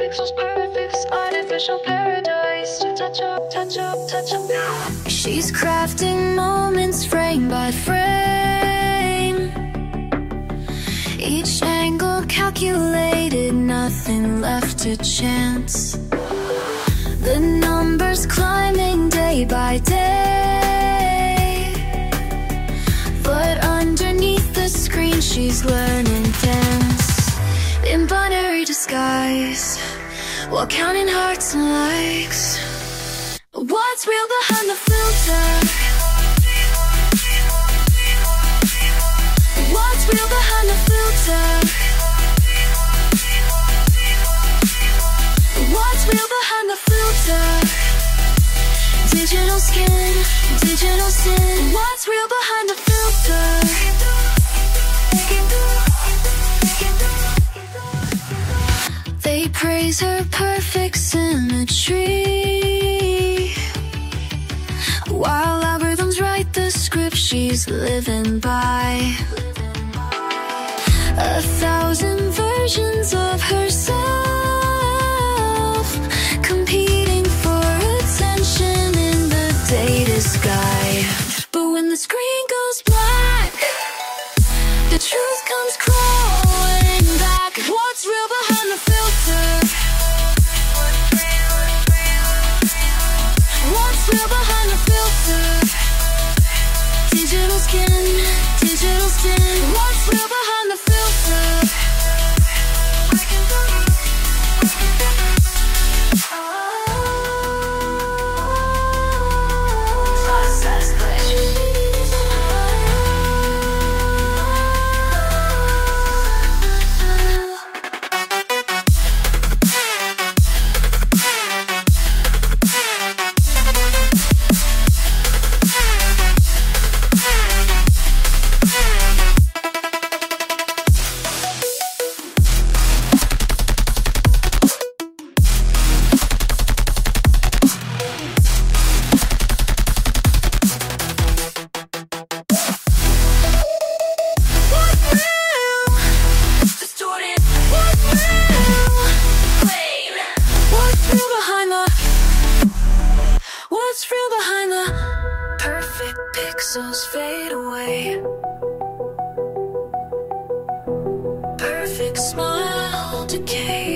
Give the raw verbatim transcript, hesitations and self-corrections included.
pixels, perfect, artificial paradise. Touch up, touch up, touch up now. She's crafting moments frame by frame, each angle calculated, nothing left to chance. The numbers climbing day by day, but underneath the screen she's learning dance in binary disguise, while counting hearts and likes. What's real behind the filter? What's real behind the filter? What's real behind the filter? Digital skin, digital sin. What's real behind the filter? They praise her perfect symmetry, while algorithms write the script she's living by. A thousand versions of herself, competing for attention in the data sky. But when the screen goes black, the truth comes crawling back. What's real behind the filter? What's real behind the filter? Digital skin, digital skin. What's real behind the filter? Pixels fade away, perfect smile decay.